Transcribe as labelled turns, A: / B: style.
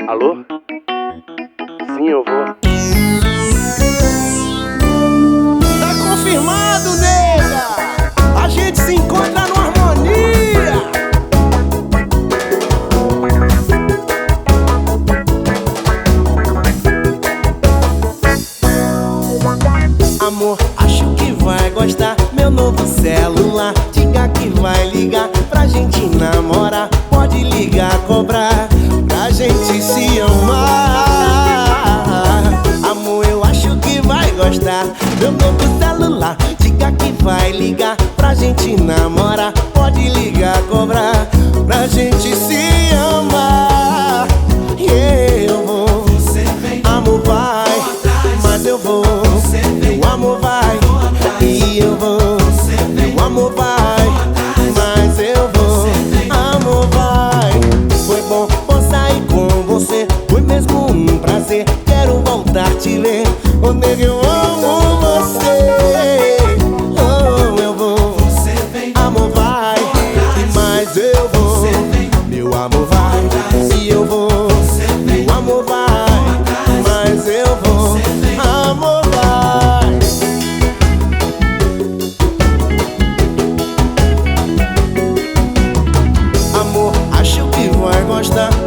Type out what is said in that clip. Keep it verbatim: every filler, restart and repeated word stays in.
A: Alô? Sim, eu vou.
B: Tá confirmado, nega! A gente se encontra no Harmonia! Amor, acho que vai gostar. Meu novo celular, diga que vai ligar pra gente namorar. Pode ligar, cobrar, pra gente se amar. Amor, eu acho que vai gostar. Meu novo celular, diga que vai ligar pra gente namorar. Pode ligar, cobrar, pra gente se amar. E eu vou, amor vai, mas eu vou. Meu amor vai, e eu vou. Meu amor vai, mas eu vou. Amor vai. Foi bom, bom sair com você, foi mesmo um prazer. Quero voltar a te ver, oh nega, eu amo você. Oh, eu vou. Amor vai, mas eu vou. Meu amor vai, e eu vou. Meu amor vai, mas eu vou. Amor vai. Amor, acho que vai gostar.